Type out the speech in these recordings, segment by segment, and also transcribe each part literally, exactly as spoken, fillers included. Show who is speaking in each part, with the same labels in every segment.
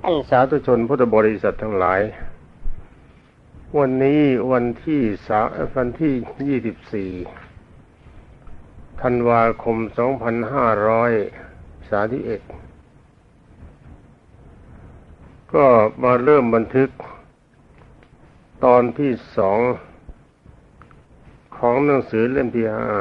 Speaker 1: สาธุชนพุทธบริษัททั้งหลายวันนี้วันที่สามวันที่ยี่สิบสี่ธันวาคมสองพันห้าร้อยสามสิบเอ็ดก็มาเริ่มบันทึกตอนที่สองของหนังสือเล่มที่ห้า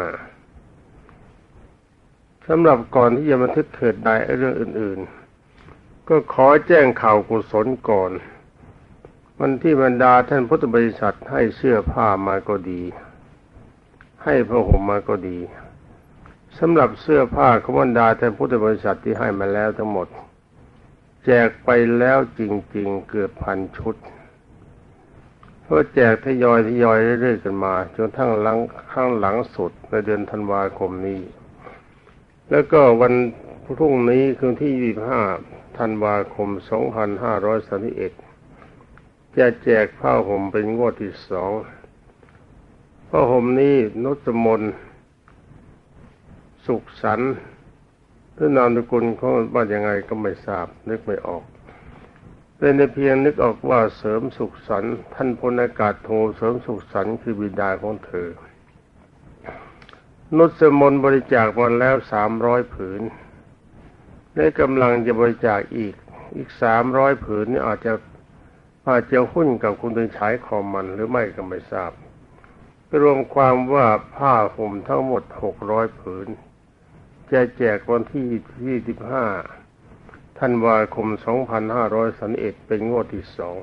Speaker 1: สำหรับก่อนที่จะบันทึกเถิดใดเรื่องอื่นๆก็ขอแจ้งข่าวกุศลก่อนวันที่บรรดาท่านพุทธบริษัทให้เสื้อผ้ามาก็ดีให้ผ้าห่มมาก็ดีสำหรับเสื้อผ้าของบรรดาท่านพุทธบริษัทที่ให้มาแล้วทั้งหมดแจกไปแล้วจริงๆเกือบพันชุดเพราะแจกทยอยทยอยเรื่อยๆกันมาจนทั้งหลังข้างหลังสุดในเดือนธันวาคมนี้แล้วก็วันพรุ่งนี้คือที่ยี่สิบห้าธันวาคมสองพันห้าร้อยสามสิบเอ็ดจะแจกผ้าห่มเป็นงวดที่สองผ้าห่มนี้นุชมนสุขสันต์หรือนามสกุลเขาว่ายังไงก็ไม่ทราบนึกไม่ออกเป็นแต่เพียงนึกออกว่าเสริมสุขสันต์ท่านพลอากาศโทเสริมสุขสันต์คือบิดาของเธอนุชมนบริจาคมาแล้วสามร้อยผืนและกำลังจะบริจาคอีกอีกสามร้อยผืนนี่อาจจะอาจจะหุ้นกับคุณตึงฉายคอมมันหรือไม่ก็ไม่ทราบรวมความว่าผ้าห่มทั้งหมดหกร้อยผืนจะแจกวันที่ยี่สิบห้าธันวาคมสองพันห้าร้อยสามสิบเอ็ดเป็นงวดที่สอง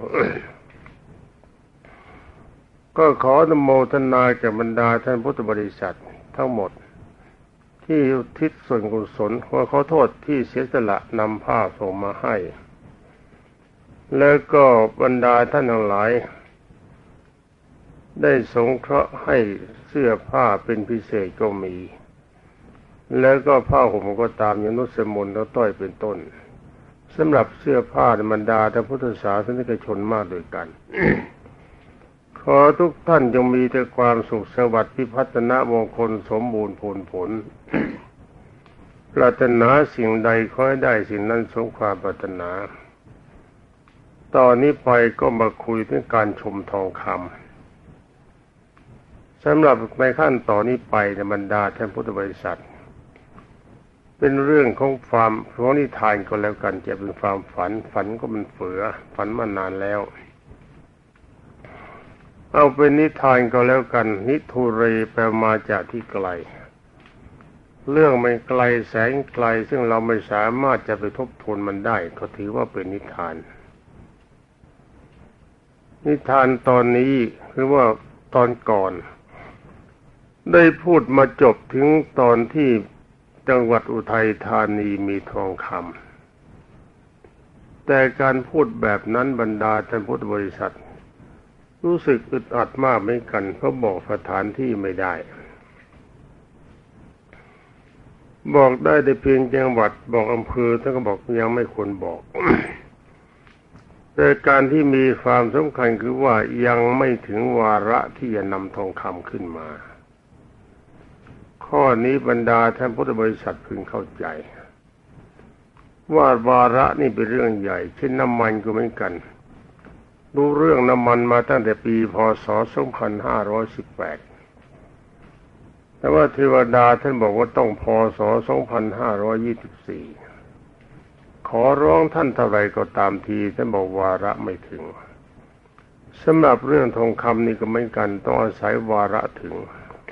Speaker 1: ก็ขออนุโมทนาแก่บรรดาท่านพุทธบริษัททั้งหมดที่อุทิศส่วนกุศลขอขอโทษที่เสียสละนำผ้าส่งมาให้แล้วก็บรรดาท่านทั้งหลายได้สงเคราะห์ให้เสื้อผ้าเป็นพิเศษก็มีแล้วก็ผ้าห่มก็ตามอย่างนุชมนและต้อยเป็นต้นสำหรับเสื้อผ้าบรรดาท่านพุทธศาสนิกชนมากด้วยกัน ขอทุกท่านจงมีแต่ความสุขสวัสดิ์พิพัฒนมงคลสมบูรณ์ผลผล ปรารถนาสิ่งใดขอให้ได้สิ่งนั้นสมความปรารถนาตอนนี้ไปก็มาคุยเรื่องการชมทองคำสำหรับในขั้นตอนนี้ไปในบรรดาท่านพุทธบริษัทเป็นเรื่องของความของนิทานก็แล้วกันจะเป็นความฝันฝันก็มันเฟือฝันมานานแล้วเอาเป็นนิทานก็แล้วกันนิทุเรแปลมาจากที่ไกลเรื่องไม่ไกลแสนไกลซึ่งเราไม่สามารถจะไปทบทวนมันได้ก็ถือว่าเป็นนิทานนิทานตอนนี้คือว่าตอนก่อนได้พูดมาจบถึงตอนที่จังหวัดอุทัยธานีมีทองคำแต่การพูดแบบนั้นบรรดาท่านพุทธบริษัทรู้สึกอึดอัดมากเหมือนกันเพราะบอกสถานที่ไม่ได้บอกได้แต่เพียงจังหวัดบอกอำเภอท่านก็บอกยังไม่ควรบอก แต่การที่มีความสำคัญคือว่ายังไม่ถึงวาระที่จะนำทองคำขึ้นมาข้อนี้บรรดาท่านพุทธบริษัทพึงเข้าใจว่าวาระนี่เป็นเรื่องใหญ่เช่นน้ำมันก็เหมือนกันรู้เรื่องน้ำมันมาตั้งแต่ปีพ.ศ. สองพันห้าร้อยสิบแปดแต่ว่าเทวดาท่านบอกว่าต้องพ.ศ. สองพันห้าร้อยยี่สิบสี่ขอร้องท่านเท่าไรก็ตามทีท่านบอกวาระไม่ถึงสำหรับเรื่องทองคำนี่ก็เหมือนกันต้องอาศัยวาระถึง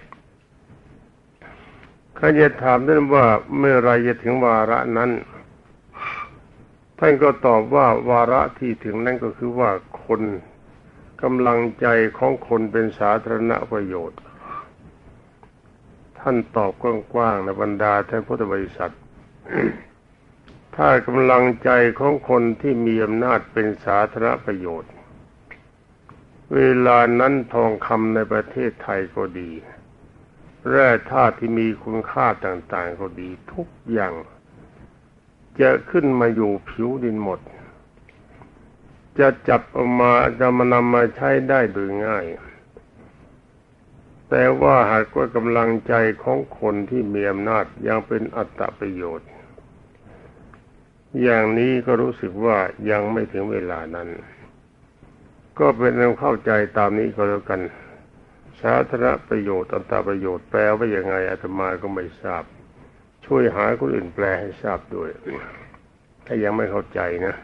Speaker 1: ข้าจะถามท่านว่าเมื่อไรจะถึงวาระนั้นท่านก็ตอบว่าวาระที่ถึงนั่นก็คือว่าคนกำลังใจของคนเป็นสาธารณประโยชน์ท่านตอบกว้างๆในบรรดาท่านพุทธบริษัท ถ้ากำลังใจของคนที่มีอำนาจเป็นสาธารณประโยชน์เวลานั้นทองคำในประเทศไทยก็ดีแร่ธาตุที่มีคุณค่าต่างๆก็ดีทุกอย่างจะขึ้นมาอยู่ผิวดินหมดจะจับเอามาจะมานำมาใช้ได้โดยง่ายแต่ว่าหากว่ากำลังใจของคนที่มีอำนาจยังเป็นอัตตประโยชน์อย่างนี้ก็รู้สึกว่ายังไม่ถึงเวลานั้นก็เป็นเรื่องเข้าใจตามนี้ก็แล้วกันสาธารณประโยชน์อันตรประโยชน์แปลว่ายังไงอาตมาก็ไม่ทราบช่วยหาคนอื่นแปลให้ทราบด้วยถ้ายังไม่เข้าใจนะ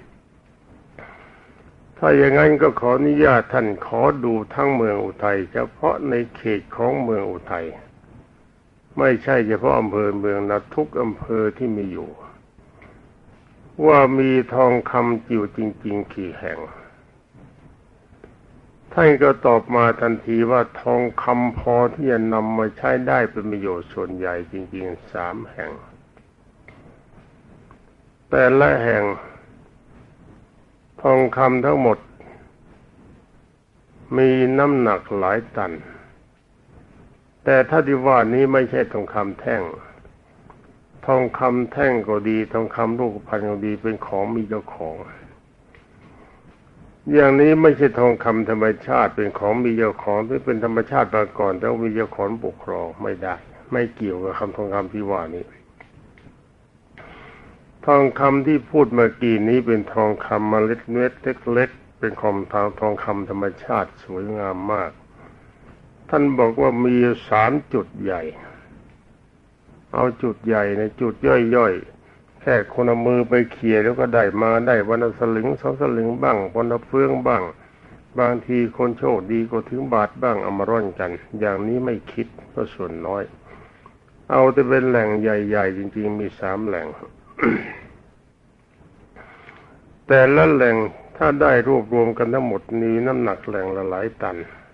Speaker 1: ถ้าอย่างนั้นก็ขออนุญาตท่านขอดูทั้งเมืองอุทัยเฉพาะในเขตของเมืองอุทัยไม่ใช่เฉพาะอำเภอเมืองนะทุกอำเภอที่มีอยู่ว่ามีทองคำจิ๋วจริงๆกี่แห่งท่านก็ตอบมาทันทีว่าทองคำพอที่จะนำมาใช้ได้เป็นประโยชน์ส่วนใหญ่จริงๆสามแห่งแต่ละแห่งทองคำทั้งหมดมีน้ำหนักหลายตันแต่ถ้าที่ว่านี้ไม่ใช่ทองคำแท่งทองคำแท่งก็ดีทองคำรูปพรรณก็ดีเป็นของมีเจ้าของอย่างนี้ไม่ใช่ทองคำธรรมชาติเป็นของมีเจ้าของที่เป็นธรรมชาติมาก่อนแต่ว่ามีเจ้าของปกครองไม่ได้ไม่เกี่ยวกับคำทองคำที่ว่านี้ทองคำที่พูดเมื่อกี้นี้เป็นทองคำเมล็ดเม็ดเล็กๆเป็นของทางทองคำธรรมชาติสวยงามมากท่านบอกว่ามีสามจุดใหญ่เอาจุดใหญ่ในจุดย่อยๆแค่คนเอามือไปเขี่ยแล้วก็ได้มาได้วันละสลึงสองสลึงบ้างวันละเฟืองบ้างบางทีคนโชคดีก็ถึงบาทบ้างเอามาร่อนกันอย่างนี้ไม่คิดก็ส่วนน้อยเอาแต่เป็นแหล่งใหญ่ๆจริงๆมีสามแหล่ง แต่ละแหล่งถ้าได้รวบรวมกันทั้งหมดมีน้ำหนักแหล่งละหลายตัน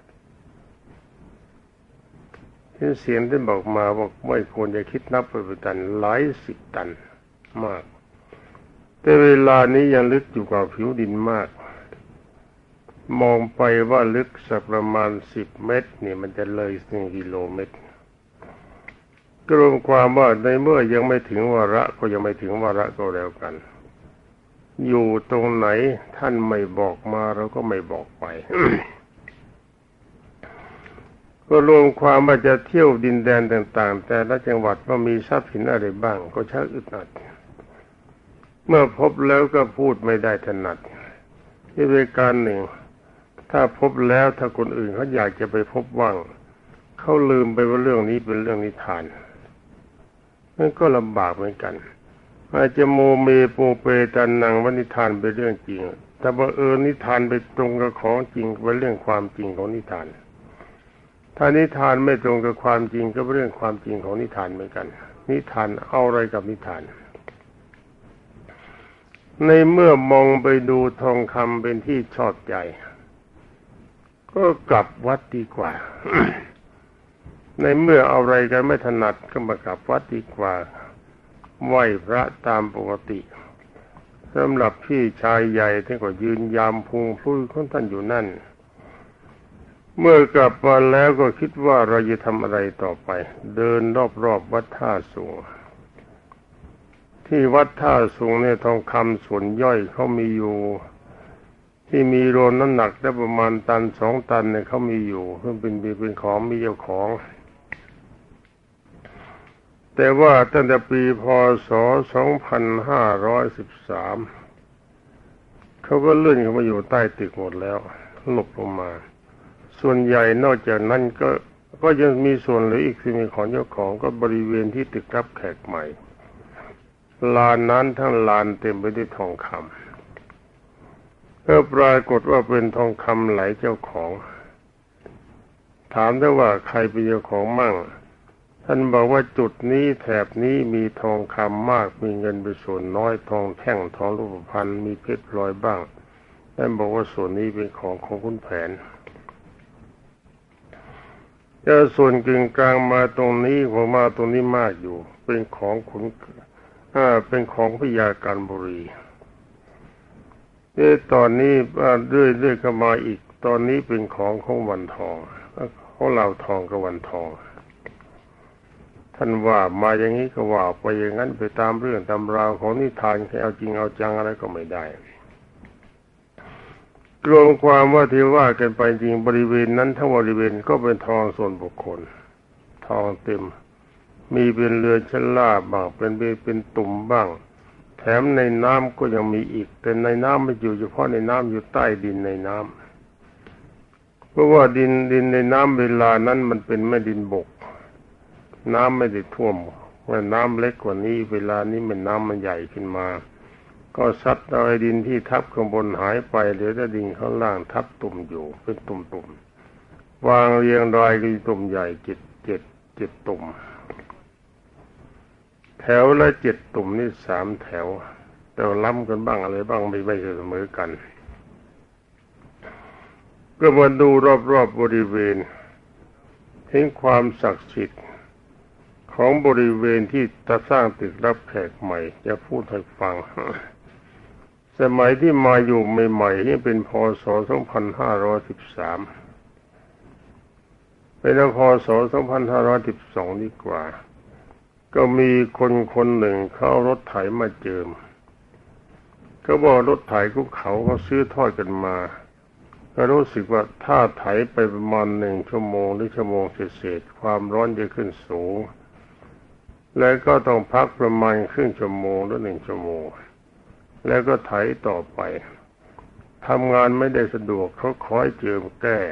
Speaker 1: ที่เสียงที่บอกมาบอกไม่ควรจะคิดนับเป็นตันหลายสิบตันมากแต่เวลานี้ยังลึกอยู่กับผิวดินมากมองไปว่าลึกสักประมาณสิบเมตรนี่มันจะเลยหนึ่งกิโลเมตรรวมความว่าในเมื่อยังไม่ถึงวาระก็ยังไม่ถึงวาระก็แล้วกันอยู่ตรงไหนท่านไม่บอกมาเราก็ไม่บอกไป ก็รวมความว่าจะเที่ยวดินแดนต่างๆแต่ละจังหวัดว่ามีทรัพย์สินอะไรบ้างก็ชักอึดอัดเมื่อพบแล้วก็พูดไม่ได้ถนัดอีกประการหนึ่งถ้าพบแล้วถ้าคนอื่นเขาอยากจะไปพบว่างเขาลืมไปว่าเรื่องนี้เป็นเรื่องนิทานนั่นก็ลำบากเหมือนกันอาจจะโมเมโปเปตันนังว่านิทานเป็นเรื่องจริงแต่ว่าเออนิทานไปตรงกับของจริงเป็นเรื่องความจริงของนิทานถ้านิทานไม่ตรงกับความจริงก็เป็นเรื่องความจริงของนิทานเหมือนกันนิทานเอาอะไรกับนิทานในเมื่อมองไปดูทองคำเป็นที่ชอบใจก็กลับวัดดีกว่า ในเมื่อเอาอะไรกันไม่ถนัดก็มากลับวัดดีกว่าไหว้พระตามปกติสำหรับพี่ชายใหญ่ท่านก็ยืนยามพุงพุ้ยของท่านอยู่นั่นเมื่อกลับมาแล้วก็คิดว่าเราจะทำอะไรต่อไปเดินรอบๆวัดท่าสูงที่วัดท่าสูงเนี่ยทองคำส่วนย่อยเขามีอยู่ที่มีรวมน้ำหนักได้ประมาณตันสองตันเนี่ยเขามีอยู่เพิ่งเป็นเป็นของมีเจ้าของแต่ว่าตั้งแต่ปีพ.ศ. สองพันห้าร้อยสิบสามเขาก็เลื่อนเข้ามาอยู่ใต้ตึกหมดแล้วหลบลงมาส่วนใหญ่นอกจากนั้นก็ก็ยังมีส่วนเหลืออีกที่มีของเจ้าของก็บริเวณที่ตึกรับแขกใหม่ลานนั้นทั้งลานเต็มไปด้วยทองคำก็ปรากฏว่าเป็นทองคำหลายเจ้าของถามได้ว่าใครเป็นเจ้าของมั่งท่านบอกว่าจุดนี้แถบนี้มีทองคำมากมีเงินเป็นส่วนน้อยทองแท่งทองรูปพรรณมีเพชรพลอยบ้างท่านบอกว่าส่วนนี้เป็นของของขุนแผนแต่ส่วนกึ่งกลางมาตรงนี้ผมมาตรงนี้มากอยู่เป็นของขุนอ่าเป็นของพญาการบุรีเนี่ยตอนนี้เรื่อยเรื่อยก็มาอีกตอนนี้เป็นของของวันทองของเราทองกับวันทองท่านว่ามาอย่างนี้ก็ว่าไปอย่างนั้นไปตามเรื่องตามราวของนิทานแค่เอาจริงเอาจังอะไรก็ไม่ได้รวมความว่าที่ว่ากันไปจริงบริเวณนั้นทั้งบริเวณก็เป็นทองส่วนบุคคลทองเต็มมีเป็นเรือชั้นล่าบ้างเป็นเป็นตุ่มบ้างแถมในน้ำก็ยังมีอีกแต่ในน้ำไม่อยู่เฉพาะในน้ำอยู่ใต้ดินในน้ำเพราะว่าดินดินในน้ำเวลานั้นมันเป็นแม่ดินบกน้ำไม่ได้ท่วมเมื่อน้ำเล็กกว่านี้เวลานี้มันน้ำมันใหญ่ขึ้นมาก็ซัดเอาไอ้ดินที่ทับข้างบนหายไปเหลือแต่ดินข้างล่างทับตุ่มอยู่เป็นตุ่มๆวางเรียงรายกันตุ่มใหญ่เจ็ดเจ็ดเจ็ดตุ่มแถวละเจ็ดตุ่มนี่สามแถวแต่ล้ำกันบ้างอะไรบ้างไม่ไม่เสมอกันก็มาดูรอบๆ บบริเวณถึงความศักดิ์สิทธิ์ของบริเวณที่จะสร้างตึกรับแขกใหม่จะพูดให้ฟังสมัยที่มาอยู่ใหม่ๆนี่เป็นพ.ศ. สองพันห้าร้อยสิบสามเป็นพ.ศ. สองพันห้าร้อยสิบสองดีกว่าก็มีคนคนหนึ่งเขาเอารถไถมาเจิมเขาบอกรถไถของเขาเขาซื้อทอดกันมาก็รู้สึกว่าถ้าไถไปประมาณหนึ่งชั่วโมงหรือชั่วโมงเศษๆความร้อนจะขึ้นสูงแล้วก็ต้องพักประมาณครึ่งชั่วโมงหรือหนึ่งชั่วโมงแล้วก็ไถต่อไปทำงานไม่ได้สะดวกเขาขอให้เจิมแก้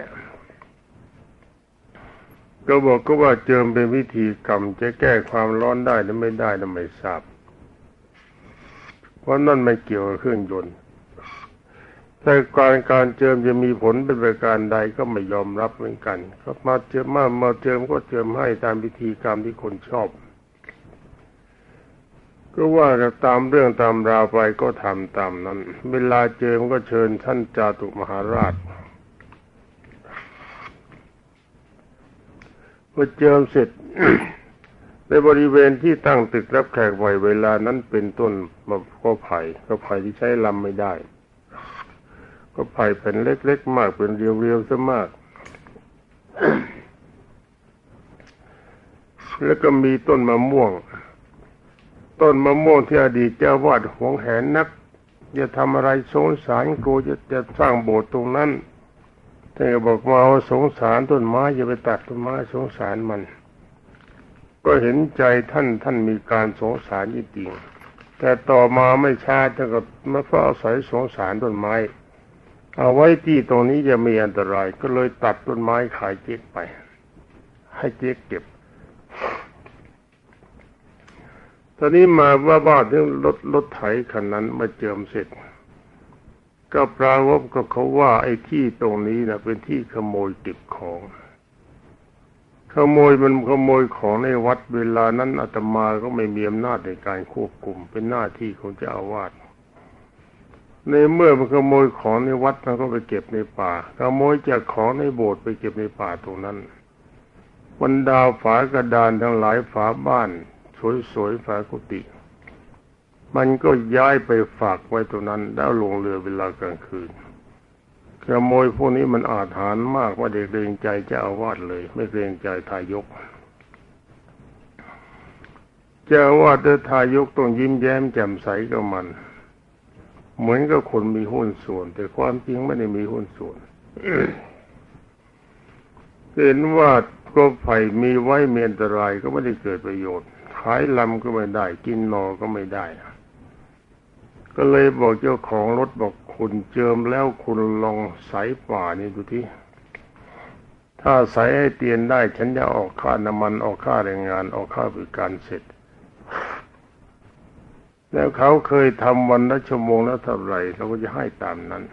Speaker 1: ก็บอกก็ว่าเจิมเป็นวิธีกรรมจะแก้ความร้อนได้หรือไม่ได้นั้นไม่ทราบเพราะนั่นไม่เกี่ยวกับเครื่องยนต์แต่การการเจิมจะมีผลเป็นประการใดก็ไม่ยอมรับเหมือนกันก็มาเจิมมามาเจิมก็เจิมให้ตามพิธีกรรมที่คนชอบก็ว่าตามเรื่องตามราวไปก็ทำตามนั้นเวลาเจิมก็เชิญท่านจาตุมหาราชพอเจิมเสร็จ ในบริเวณที่ตั้งตึกรับแขกไว้เวลานั้นเป็นต้นมะก็ไผ่ก็ไผ่ที่ใช้ลำไม่ได้ก็ไผ่เป็นเล็กๆมากเป็นเรียวๆซะมาก แล้วก็มีต้นมะม่วงต้นมะม่วงที่อดีตเจ้าวาดหวงแหนนักจะทำอะไรสงสารกูจะจะสร้างโบสถ์ตรงนั้นท่านก็บอกมาว่าสงสารต้นไม้อย่าไปตัดต้นไม้สงสารมันก็เห็นใจท่านท่านมีการสงสารจริงๆแต่ต่อมาไม่ช้าท่านก็มาเฝ้าอาศัยสงสารต้นไม้เอาไว้ที่ตรงนี้จะมีอันตรายก็เลยตัดต้นไม้ขายเจ๊กไปให้เจ๊กเก็บตอนนี้มาว่าบ้านที่รถรถไถคันนั้นมาเจิมเสร็จก็ปรากฏกับเขาว่าไอ้ที่ตรงนี้นะเป็นที่ขโมยเก็บของขโมยมันขโมยของในวัดเวลานั้นอาตมาก็ไม่มีอำนาจในการควบคุมเป็นหน้าที่ของเจ้าอาวาสในเมื่อมันขโมยของในวัดมันก็ไปเก็บในป่าขโมยจากของในโบสถ์ไปเก็บในป่าตรงนั้นบรรดาฝากระดานทั้งหลายฝาบ้านสวยๆฝากุฏิมันก็ย้ายไปฝากไว้ตรงนั้นแล้วลงเรือเวลากลางคืนขโมยพวกนี้มันอาถรรพ์มากว่าเด็กเกรงใจเจ้าอาวาสเลยไม่เกรงใจทายกเจ้าอาวาสและทายกต้องยิ้มแย้มแจ่มใสกับมันเหมือนกับคนมีหุ้นส่วนแต่ความจริงไม่ได้มีหุ้นส่วน เห็นว่าก็ไผ่มีไว้มีอันตรายก็ไม่ได้เกิดประโยชน์ขายลำก็ไม่ได้กินหน่อก็ไม่ได้ก็เลยบอกเจ้าของรถบอกคุณเจิมแล้วคุณลองใส่ป่านี่ดูที่ถ้าใส่ให้เตียนได้ฉันจะออกค่าน้ำมันออกค่าแรงงานออกค่าบริการเสร็จแล้วเขาเคยทำวันละชั่วโมงแล้วเท่าไหร่เราก็จะให้ตามนั้น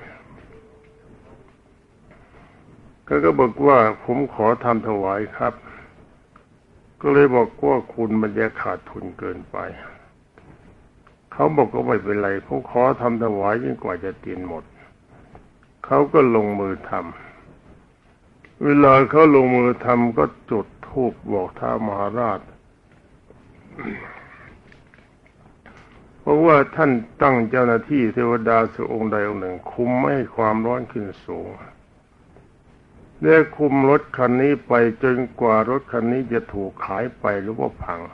Speaker 1: ก็ก็บอกว่าผมขอทำถวายครับก็เลยบอกว่าคุณมันจะขาดทุนเกินไปเขาบอกก็ไม่เป็นไรผมขอทำถวายยิ่งกว่าจะเตียนหมดเขาก็ลงมือทำเวลาเขาลงมือทำก็จุดธูปบอกท้าวมหาราชเพราะว่าท่านตั้งเจ้าหน้าที่เทวดาสักองค์ใดองค์หนึ่งคุมไม่ให้ความร้อนขึ้นสูงและคุมรถคันนี้ไปจนกว่ารถคันนี้จะถูกขายไปหรือว่าพัง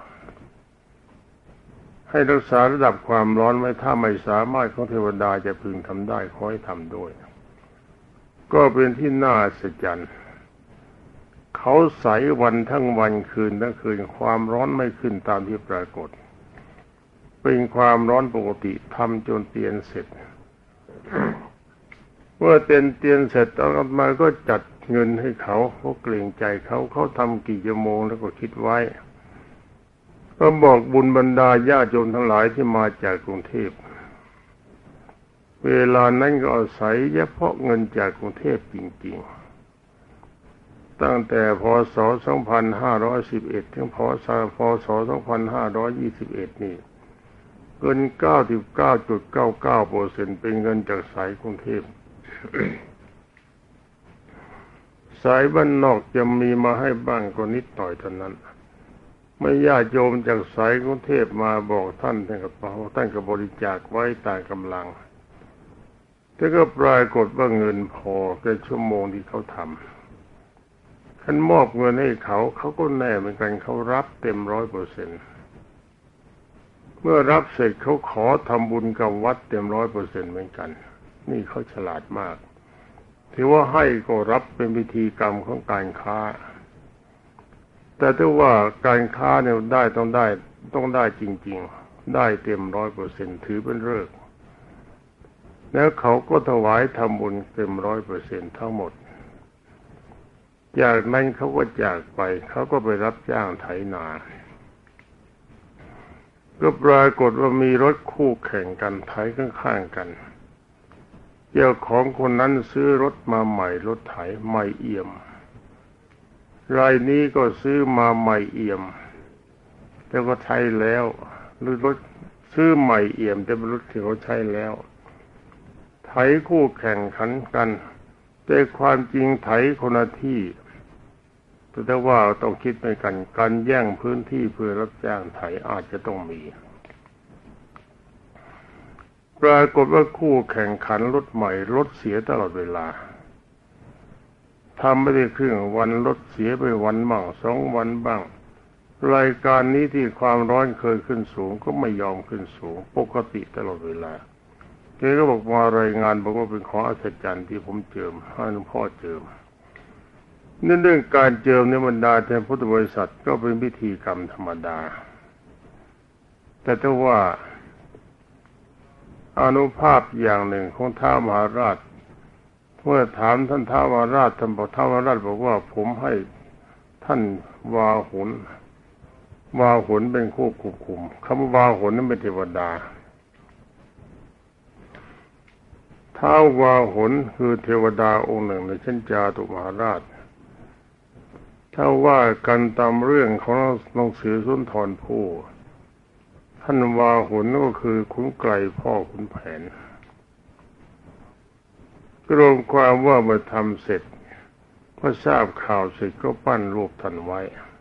Speaker 1: ให้รักษาระดับความร้อนไว้ถ้าไม่สามารถของเทวดาจะพึงทำได้ขอให้ทำด้วยก็เป็นที่น่าอัศจรรย์เขาใสวันทั้งวันคืนทั้งคืนความร้อนไม่ขึ้นตามที่ปรากฏไปเป็นความร้อนปกติทำจนเตียนเสร็จเมื่อเตียนเตียนเสร็จอาตมาก็จัดเงินให้เขาเพราะเกรงใจเขาเขาทำกี่ชั่วโมงแล้วก็คิดไว้ก็บอกบุญบรรดาญาติโยมทั้งหลายที่มาจากกรุงเทพเวลานั้นก็อาศัยเฉพาะเงินจากกรุงเทพจริงๆตั้งแต่พ.ศ. สองพันห้าร้อยสิบเอ็ด ถึงพ.ศ. พ.ศ. สองพันห้าร้อยยี่สิบเอ็ดนี่เงิน เก้าสิบเก้าจุดเก้าเก้าเปอร์เซ็นต์ เป็นเงินจากสายกรุงเทพ สายบ้านนอกจะมีมาให้บ้างก็นิดหน่อยเท่านั้นไม่ญาติโยมจากสายกรุงเทพมาบอกท่านท่านก็ท่านก็บริจาคไว้ตามกำลังแต่ก็ปรากฏว่าเงินพอแค่ชั่วโมงที่เขาทำท่านมอบเงินให้เขาเขาก็แน่เหมือนกันเขารับเต็มร้อยเปอร์เซ็นต์เมื่อรับเสร็จเขาขอทำบุญกับวัดเต็มร้อยเปอร์เซ็นต์เหมือนกันนี่เขาฉลาดมากถือว่าให้ก็รับเป็นพิธีกรรมของการค้าแต่ถ้าว่าการค้าเนี่ยได้ต้องได้ต้องได้จริงๆได้เต็มร้อยเปอร์เซ็นต์ถือเป็นฤกษ์แล้วเขาก็ถวายทำบุญเต็มร้อยเปอร์เซ็นต์ทั้งหมดจากนั้นเขาก็จากไปเขาก็ไปรับจ้างไถนาก็ปรากฏว่ามีรถคู่แข่งกันไถข้างๆกันเจ้าของคนนั้นซื้อรถมาใหม่รถไถใหม่เอี่ยมรายนี้ก็ซื้อมาใหม่เอี่ยมแต่ก็ใช้แล้วหรือรถซื้อใหม่เอี่ยมแต่เป็นรถที่เขาใช้แล้วไถคู่แข่งขันกันแต่ความจริงไถคนละที่แต่ว่าต้องคิดไปกันการแย่งพื้นที่เพื่อรับจ้างไถอาจจะต้องมีปรากฏว่าคู่แข่งขันรถใหม่รถเสียตลอดเวลาทำไม่ได้ครึ่งวันรถเสียไปวันบ้างสองวันบ้างรายการนี้ที่ความร้อนเคยขึ้นสูงก็ไม่ยอมขึ้นสูงปกติตลอดเวลาแกก็บอกมารายงานบอกว่าเป็นของอัศจรรย์ที่ผมเจิมให้หลวงพ่อเจิมเรื่องการเจิมในบรรดาแทนพุทธบริษัทก็เป็นพิธีกรรมธรรมดาแต่ถ้าว่าอานุภาพอย่างหนึ่งของท้าวมหาราชเมื่อถามท่านท้าวมหาราชท่านบอกท้าวมหาราชบอกว่าผมให้ท่านวาหุนวาหุนเป็นผู้ควบคุมคำว่าวาหุนนั้นเป็นเทวดาท้าววาหุนคือเทวดาองค์หนึ่งในชั้นจาตุมหาราชถ้าว่ากันตามเรื่องของหนังสือสุนทรภู่ท่านวาหุนก็คือขุนไกรพ่อขุนแผนรวมความว่าเมื่อทำเสร็จพอทราบข่าวเสร็จก็ปั้นรูปท่านไว้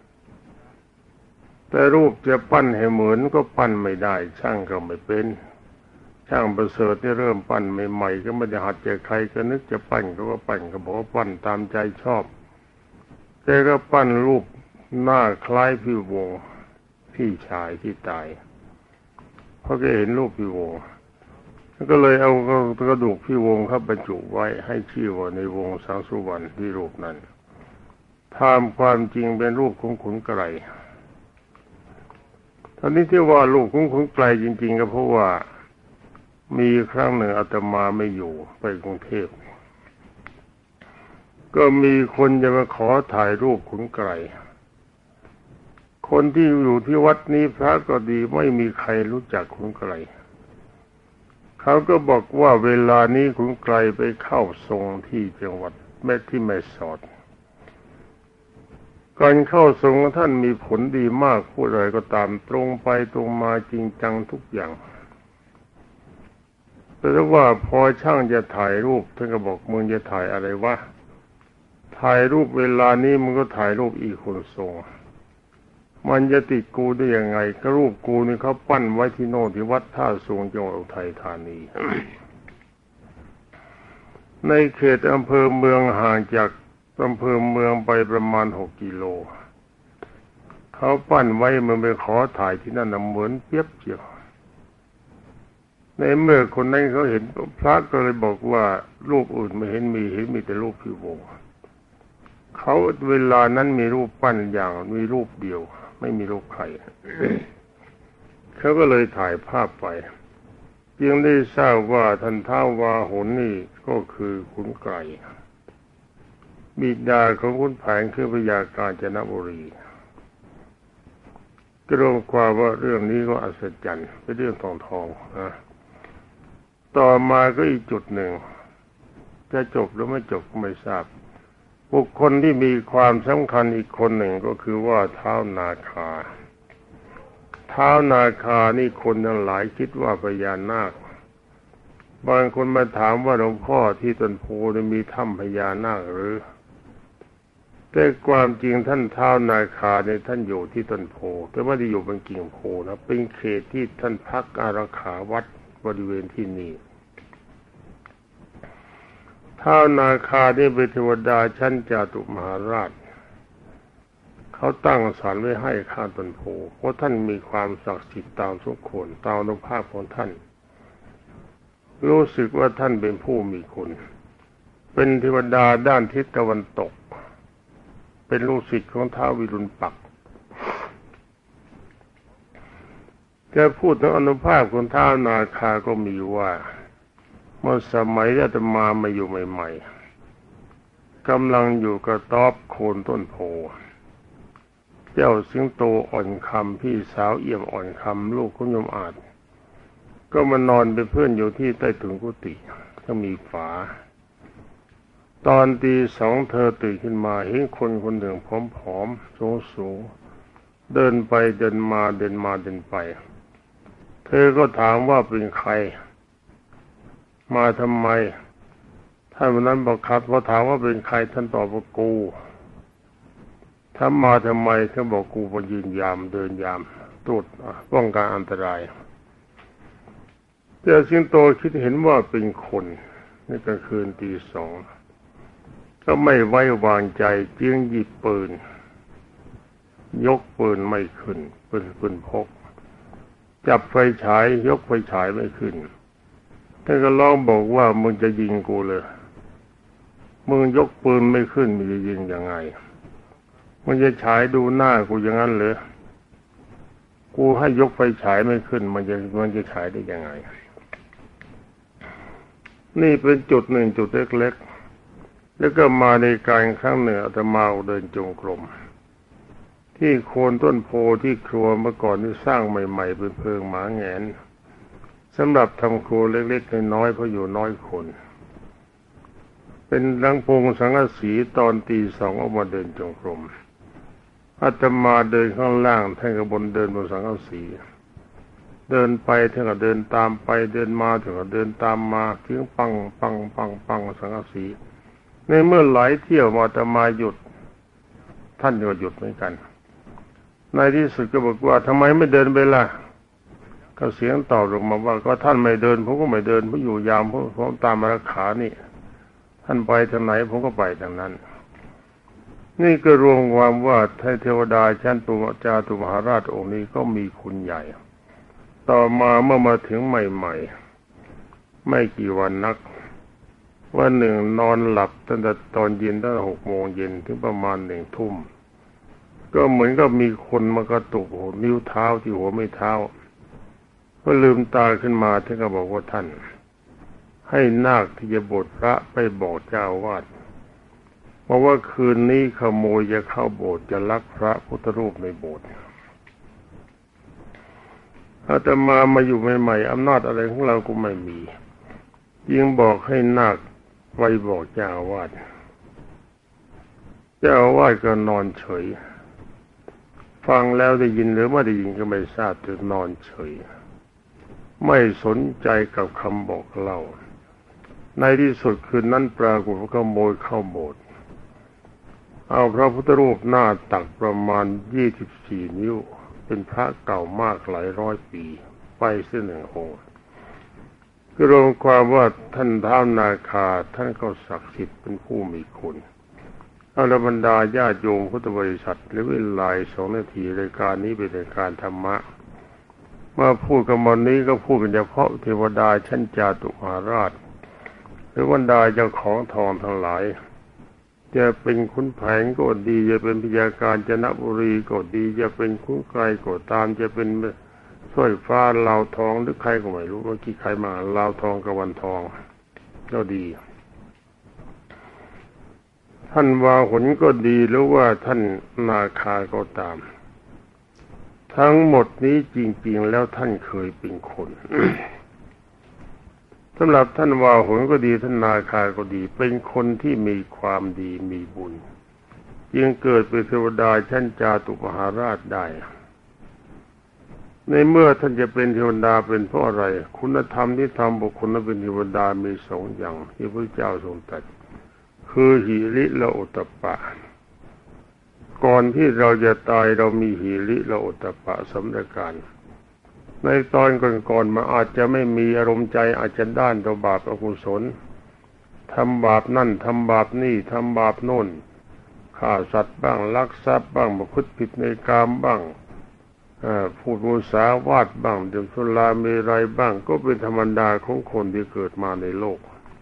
Speaker 1: แต่รูปจะปั้นให้เหมือนก็ปั้นไม่ได้ช่างก็ไม่เป็นช่างประเสริฐที่เริ่มปั้นใหม่ๆก็ไม่ได้หัดจากใครก็นึกจะปั้นก็ว่าปั้นก็บอกว่าปั้นตามใจชอบแต่ก็ปั้นรูปหน้าคล้ายพี่วงพี่ชายที่ตายเพราะแกเห็นรูปพี่วงก็เลยเอากระดูกพี่วงเข้าบรรจุไว้ให้ชื่อว่าในวงสังสุวรรณที่รูปนั้นตามความจริงเป็นรูปของขุนไกรตอนนี้ที่ว่ารูปของขุนไกรจริงๆก็เพราะว่ามีครั้งหนึ่งอาตมาไม่อยู่ไปกรุงเทพก็มีคนจะมาขอถ่ายรูปขุนไกรคนที่อยู่ที่วัดนี้พระก็ดีไม่มีใครรู้จักขุนไกรเขาก็บอกว่าเวลานี้ขุนไกรไปเข้าทรงที่จังหวัดแม่ที่แม่สอดการเข้าทรงของท่านมีผลดีมากพูดอะไรก็ตามตรงไปตรงมาจริงจังทุกอย่างแต่ว่าพอช่างจะถ่ายรูปท่านก็บอกมึงจะถ่ายอะไรวะถ่ายรูปเวลานี้มึงก็ถ่ายรูปอีกคนทรงมันจะติดกูได้ยังไงก็รูปกูนี่เขาปั้นไว้ที่โน่นที่วัดท่าสูงจังหวัดอุทัยธานี ในเขตอำเภอเมืองห่างจากอำเภอเมืองไปประมาณหกกิโลเขาปั้นไว้มันไปขอถ่ายที่นั่นน่ะเหมือนเปียบเจียวในเมื่อคนนั้นเขาเห็นพระก็เลยบอกว่ารูปอื่นไม่เห็นมีเห็นมีแต่รูปพี่วงเขาเวลานั้นมีรูปปั้นอย่างมีรูปเดียวไม่มีรูปใคร กเขาก็เลยถ่ายภาพไปจึงได้ทราบว่าท่านท้าววาหุนนี่ก็คือขุนไกรบิดาของขุนแผนคือพญากาญจนบุรีก็รวมความว่าเรื่องนี้ก็อัศจรรย์เป็นเรื่องทองทองนะต่อมาก็อีกจุดหนึ่งจะจบหรือไม่จบก็ไม่ทราบบุคคลที่มีความสำคัญอีกคนหนึ่งก็คือว่าท้าวนาคาท้าวนาคานี่คนทั้งหลายคิดว่าพญานาคบางคนมาถามว่าหลวงพ่อที่ต้นโพมีถ้ำพญานาคหรือแต่ความจริงท่านท้าวนาคาเนี่ยท่านอยู่ที่ต้นโพแต่ไม่ได้อยู่บนกิ่งโพนะเป็นเขตที่ท่านพักอารักขาวัดบริเวณที่นี่ท้าวนาคาได้เป็นเทวดาชั้นจาตุมหาราชเขาตั้งศาลไว้ให้ข้าต้นโพเพราะท่านมีความศักดิ์สิทธิ์ตามสมควรตามอนุภาพของท่านรู้สึกว่าท่านเป็นผู้มีคุณเป็นเทวดาด้านทิศตะวันตกเป็นลูกศิษย์ของท้าววิรุณปักษ์จะพูดถึงอนุภาพของท้าวนาคาก็มีว่าเมื่อสมัยอาตมามาอยู่ใหม่ๆกำลังอยู่กระต๊อบโคนต้นโพเจ้าสิงโตอ่อนคำพี่สาวเอี่ยมอ่อนคำลูกของโยมอาจก็มานอนเป็นเพื่อนอยู่ที่ใต้ถุนกุฏิก็มีฝาตอนตีสองเธอตื่นขึ้นมาเห็นคนคนหนึ่งผอมๆสูงๆเดินไปเดินมาเดินมาเดินไปเธอก็ถามว่าเป็นใครมาทำไมท่านวันนั้นบอกครับพอถามว่าเป็นใครท่านตอบว่ากูถ้ามาทำไมเขาบอกกูมายืนยามเดินยามตรวจป้องกันอันตรายแต่สิงโตคิดเห็นว่าเป็นคนในกลางคืนตีสองก็ไม่ไว้วางใจจึงหยิบปืนยกปืนไม่ขึ้นปืนปืนพกจับไฟฉายยกไฟฉายไม่ขึ้นท่านก็ร้องบอกว่ามึงจะยิงกูเลยมึงยกปืนไม่ขึ้นมึงจะยิงยังไงมึงจะฉายดูหน้ากูอย่างนั้นเหรอกูให้ยกไฟฉายไม่ขึ้นมันจะมันจะฉายได้ยังไงนี่เป็นจุดหนึ่งจุดเล็กๆแล้วก็มาในการครั้งหนึ่งอาตมาเดินจงกรมที่โคนต้นโพที่ครัวเมื่อก่อนที่สร้างใหม่ๆเป็นเพิงหมาแงนสำหรับทำครัวเล็กๆน้อยๆเพราะอยู่น้อยคนเป็นรังพงสังกะสีตอนตีสองออกมาเดินจงกรมอาตมาเดินข้างล่างท่านก็บนเดินบนสังกะสีเดินไปท่านก็เดินตามไปเดินมาท่านก็เดินตามมาถึงปังปังปังปังสังกะสีในเมื่อหลายเที่ยวอาตมาหยุดท่านก็หยุดเหมือนกันในที่สุดก็บอกว่าทำไมไม่เดินไปล่ะก็เสียงตอบลงมาว่าก็ท่านไม่เดินผมก็ไม่เดินผมอยู่ยามผมผมตามอารักขานี่ท่านไปทางไหนผมก็ไปทางนั้นนี่ก็รวมความว่าเทวดาชั้นตุจาตุมหาราชองค์นี้ก็มีคุณใหญ่ต่อมาเมื่อมาถึงใหม่ๆไม่กี่วันนักวันหนึ่งนอนหลับตั้งแต่ตอนเย็นตั้งแต่หกโมงเย็นถึงประมาณหนึ่งทุ่มก็เหมือนกับมีคนมากระตุกหัวนิ้วเท้าที่หัวไม่เท้าก็ลืมตาขึ้นมาท่านก็บอกว่าท่านให้นาคที่จะบวชพระไปบอกเจ้าอาวาสเพราะว่าคืนนี้ขโมยจะเข้าโบสถ์จะลักพระพุทธรูปในโบสถ์อาตมามาอยู่ใหม่ๆอำนาจอะไรของเราก็ไม่มียิ่งบอกให้นาคไปบอกเจ้าอาวาสเจ้าอาวาสก็นอนเฉยฟังแล้วได้ยินหรือไม่ได้ยินก็ไม่ทราบแต่นอนเฉยไม่สนใจกับคำบอกเล่าในที่สุดคืนนั้นปรากฏว่าขโมยเข้าโบสถ์เอาพระพุทธรูปหน้าตักประมาณยี่สิบสี่นิ้วเป็นพระเก่ามากหลายร้อยปีไปเสียหนึ่งองค์ก็รวมความว่าท่านท้าวนาคาท่านก็ศักดิ์สิทธิ์เป็นผู้มีคุณเอาละบรรดาญาติโยมพุทธบริษัทหรือเวลาสองนาทีรายการนี้เป็นรายการธรรมะมาพูดกันวันนี้ก็พูดกันเฉพาะเทวดาชั้นจาตุมหาราชหรือบรรดาเจ้าของทองทั้งหลายจะเป็นขุนแผนก็ดีจะเป็นพญากาญจนบุรีก็ดีจะเป็นขุนไกรก็ตามจะเป็นสสร้อยฟ้าลาวทองหรือใครก็ไม่รู้ว่ากี่ใครมาลาวทองกับวันทองก็ดีท่านวาหุนก็ดีหรือว่าท่านนาคาก็ตามทั้งหมดนี้จริงๆแล้วท่านเคยเป็นคน สำหรับท่านวาหุนก็ดีท่านนาคาก็ดีเป็นคนที่มีความดีมีบุญจึงเกิดเป็นเทวดาชั้นจาตุมหาราชได้ในเมื่อท่านจะเป็นเทวดาเป็นเพราะอะไรคุณธรรมที่ทำบุคคลนั้นเป็นเทวดามีสองอย่างที่พระเจ้าทรงตรัสคือหิริและโอตตัปปะก่อนที่เราจะตายเรามีหิริและโอตตัปปะสำเร็จการในตอนก่อนๆมาอาจจะไม่มีอารมณ์ใจอาจจะด้านต่อบาปอกุศลทำบาปนั่นทำบาปนี่ทำบาปโน่นฆ่าสัตว์บ้างลักทรัพย์บ้างประพฤติผิดในกามบ้างพูดมุสาวาทบ้างดื่มสุราเมรัยบ้างก็เป็นธรรมดาของคนที่เกิดมาในโลก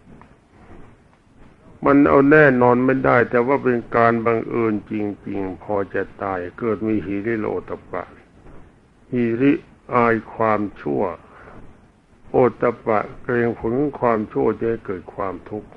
Speaker 1: มันเอาแน่นอนไม่ได้แต่ว่าเป็นการบังเอิญจริงๆพอจะตายเกิดมีหิริโอตตัปปะหิริอายความชั่วโอตตัปปะเกรงผลความชั่วจะให้เกิดความทุกข์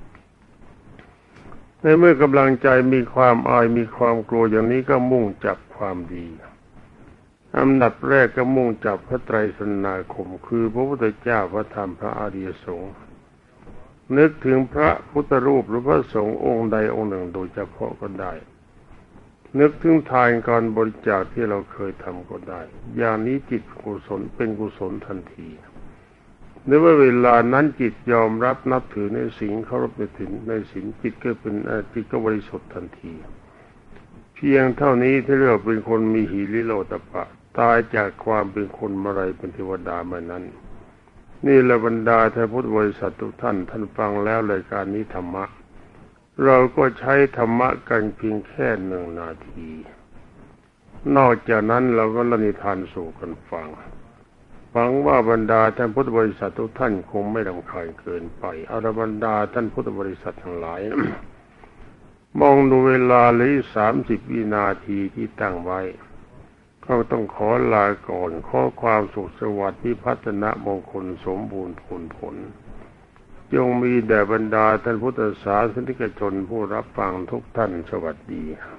Speaker 1: ในเมื่อกำลังใจมีความอายมีความกลัวอย่างนี้ก็มุ่งจับความดีอันดับแรกก็มุ่งจับพระไตรสรณาคมคือพระพุทธเจ้าพระธรรมพระอริยสงฆ์นึกถึงพระพุทธรูปหรือพระสงฆ์องค์ใดองค์หนึ่งโดยเฉพาะก็ได้นึกถึงทานการบริจาคที่เราเคยทำก็ได้อย่างนี้จิตกุศลเป็นกุศลทันทีในเวลานั้นจิตยอมรับนับถือในสิ่งเคารพในศีลในศีลจิตก็เป็นจิตก็บริสุทธิ์ทันทีเพียงเท่านี้ที่เรียกว่าเป็นคนมีหิริโอตตัปปะตายจากความเป็นคนเมื่อไรเป็นเทวดาเมื่อนั้นนี่แหละบรรดาท่านพุทธบริษัททุกท่านท่านฟังแล้วรายการนี้ธรรมะเราก็ใช้ธรรมะกันเพียงแค่หนึ่งนาทีนอกจากนั้นเราก็ละนิทานสู่กันฟังหวังว่าบรรดาท่านพุทธบริษัททุกท่านคงไม่รำคาญเกินไปอรบรรดาท่านพุทธบริษัททั้งหลาย มองดูเวลาเหลือสามสิบวินาทีที่ตั้งไว้ก็ต้องขอลาก่อนขอความสุขสวัสดิ์พิพัฒนมงคลสมบูรณ์ผลผลจงมีแด่บรรดาท่านพุทธศาสนิกชนผู้รับฟังทุกท่านสวัสดี